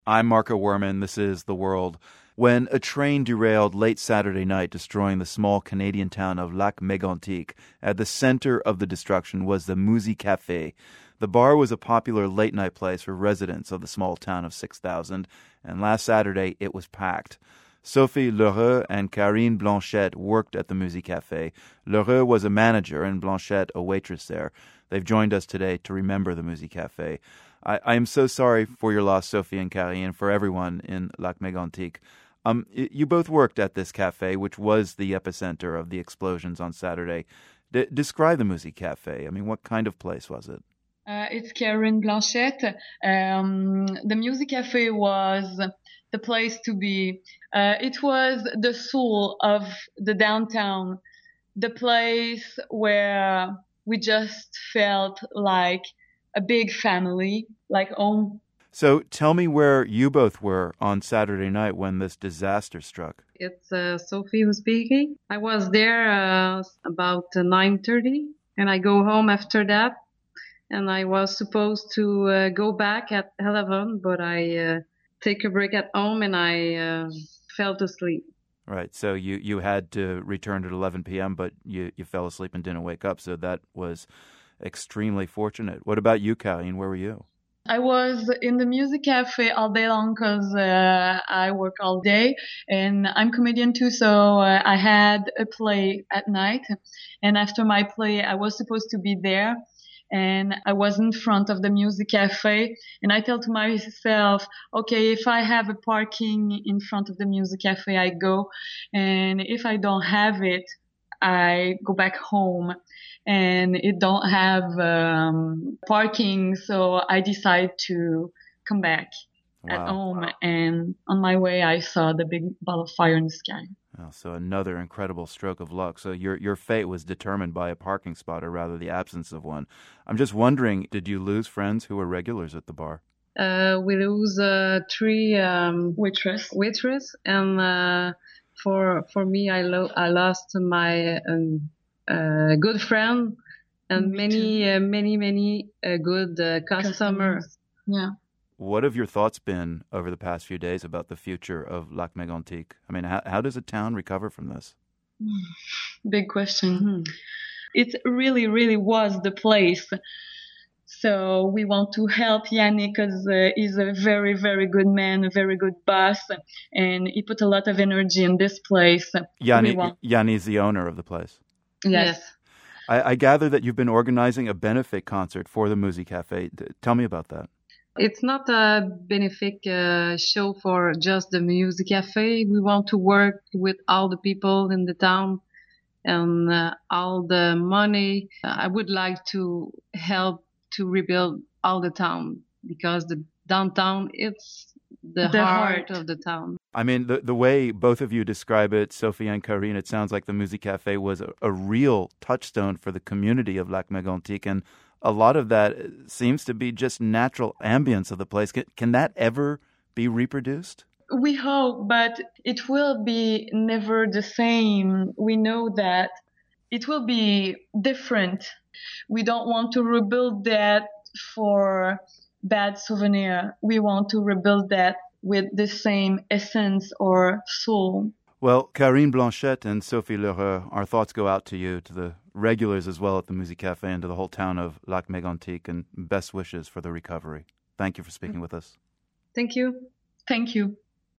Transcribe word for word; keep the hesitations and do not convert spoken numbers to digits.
I'm Marco Werman. This is The World. When a train derailed late Saturday night, destroying the small Canadian town of Lac-Mégantic, at the center of the destruction was the Musique Café. The bar was a popular late-night place for residents of the small town of six thousand, and last Saturday it was packed. Sophie Lheureux and Karine Blanchette worked at the Musique Café. Lheureux was a manager and Blanchette a waitress there. They've joined us today to remember the Musique Café. I, I am so sorry for your loss, Sophie and Karine, and for everyone in Lac-Mégantic. Um, you both worked at this cafe, which was the epicenter of the explosions on Saturday. D- describe the Musique Café. I mean, what kind of place was it? Uh, it's Karine Blanchette. Um, the Musique Café was the place to be. Uh, it was the soul of the downtown, the place where we just felt like a big family, like home. So tell me where you both were on Saturday night when this disaster struck. It's uh, Sophie who's speaking. I was there uh, about uh, nine thirty, and I go home after that. And I was supposed to uh, go back at eleven, but I uh, take a break at home and I uh, fell asleep. Right. So you, you had to return at eleven p.m., but you, you fell asleep and didn't wake up. So that was extremely fortunate. What about you, Karine? Where were you? I was in the Musique Café all day long because uh, I work all day, and I'm comedian too, so uh, I had a play at night, and after my play I was supposed to be there, and I was in front of the Musique Café, and I tell to myself, okay, if I have a parking in front of the Musique Café, I go, and if I don't have it, I go back home. And it don't have um, parking, so I decide to come back Wow. at home. And on my way, I saw the big ball of fire in the sky. Oh, so another incredible stroke of luck. So your your fate was determined by a parking spot, or rather the absence of one. I'm just wondering, did you lose friends who were regulars at the bar? Uh, we lose uh, three um, waitress, waitress, and uh, for for me, I lo- I lost my. Um, Uh, good friend and Me many, uh, many, many uh, good uh, customers. customers. Yeah. What have your thoughts been over the past few days about the future of Lac-Mégantic? I mean, how, how does a town recover from this? Big question. Mm-hmm. It really, really was the place. So we want to help Yannick because uh, he's a very, very good man, a very good boss, and he put a lot of energy in this place. Yanni, want- Yanni is the owner of the place. Yes. Yes. I, I gather that you've been organizing a benefit concert for the Musique Café. Tell me about that. It's not a benefit uh, show for just the Musique Café. We want to work with all the people in the town and uh, all the money. I would like to help to rebuild all the town because the downtown, it's the, The heart, heart. of the town. I mean, the the way both of you describe it, Sophie and Karine, it sounds like the Musique Café was a, a real touchstone for the community of Lac-Mégantic, and a lot of that seems to be just natural ambience of the place. Can, can that ever be reproduced? We hope, but it will be never the same. We know that it will be different. We don't want to rebuild that for bad souvenir. We want to rebuild that with the same essence or soul. Well, Karine Blanchette and Sophie Lheureux, our thoughts go out to you, to the regulars as well at the Musique Café, and to the whole town of Lac-Mégantic, and best wishes for the recovery. Thank you for speaking with us. Thank you. Thank you.